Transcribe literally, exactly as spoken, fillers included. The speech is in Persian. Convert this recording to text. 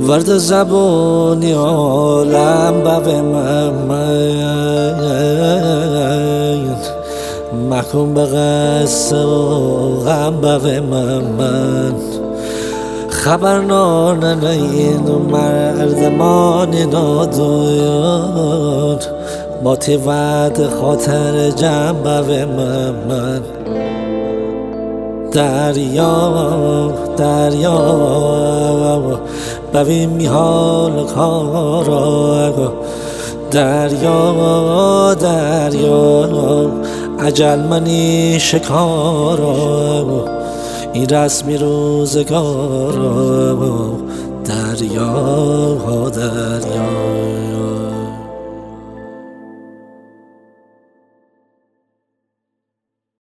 ورد زبونی عالم بوه من محکوم به قصه و غم بوه من خبر ناننین و مردمانی نادویان با تی وعد خاطر جمع بوه من دریا دریا ببین میحال کارا دریا دریا اجل منی شکارا این رسمی روزگارا دریا دریا